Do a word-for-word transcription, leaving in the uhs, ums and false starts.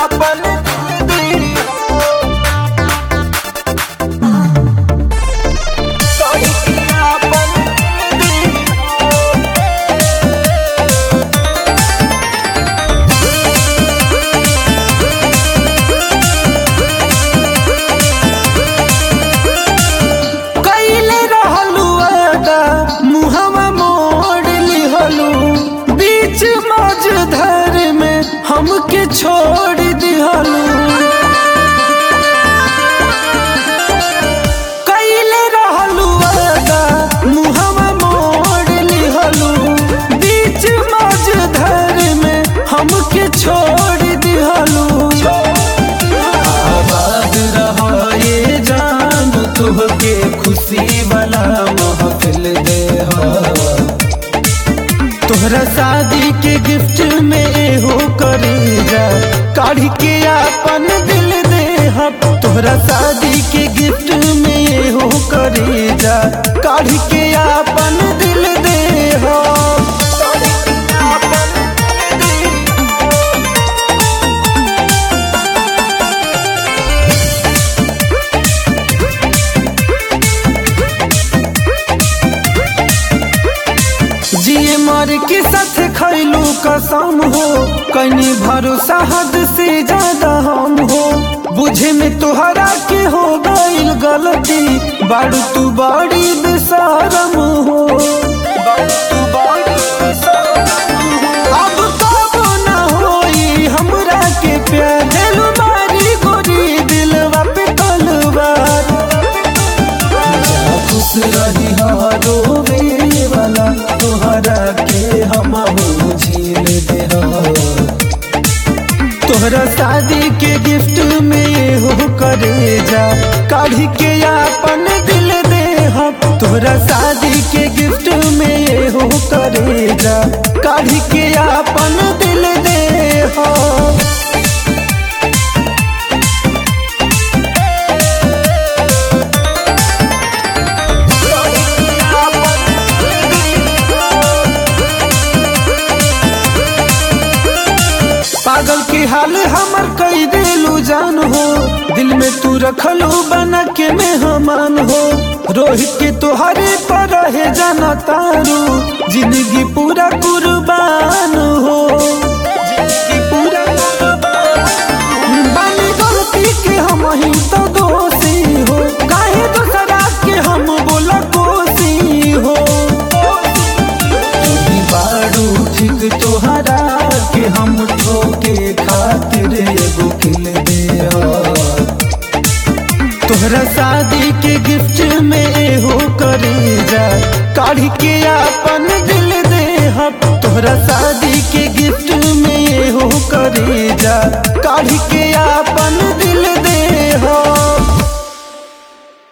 आपन दिल काढ़ी के आपन दिल कइले रहलू अदा मुहवा मोड़ लिहलू बीच मझधार में हमके छोड़ दिहलू कइले रहलू अदा मुहवा मोड़ लिहलू बीच मझधार में हमके छोड़ दिहलू आबाद रहे जान तुहके खुशी वाला महफिल दे तोहरा शादी के गिफ्ट में एहो करे जा काढ़ी के आपन दिल दे तोहरा शादी के गिफ्ट में एहो करे जा काढ़ी के आपन दिल दे हो काढ़ी के आपन दिल जिए मर के साथ खैलू कसम हो कहीं भरोसा हद से ज्यादा हम हो बुझे में तोहरा के हो गईल गलती बारू तू बड़ी बेशरम हो बारू तू बड़ी बेशरम हो। अब कबो ना होई हमरा के प्यार दिल मारी गोरी दिलवा पे तलवार जा खुश रही रोवे वाला तोहरा के हम झील दे तोहरा शादी के गिफ्ट में हो करे जा काढ़ी के आपन दिल दे तोहरा शादी के गिफ्ट में हो करे जा काढ़ी के आपन दिल दे हो पागल के हाल हमर कई दिलू जान हो दिल में तू रखलू बना के मेहमान हो रोहित के तुहरे पर रहे जाना तारू जिंदगी पूरा कुर्बान हो जिंदगी पूरा कुर्बान बानी गलती के हम ही तो दोषी हो काहे दूसरा के हम बोला कोसी हो बारू ठीक तोहरा के हम ठोके खातिर एगो किल दे तोहरा शादी के गिफ्ट में हो करे जा काढ़ी के आपन दिल दे तोहरा शादी के गिफ्ट में हो करे जा काढ़ी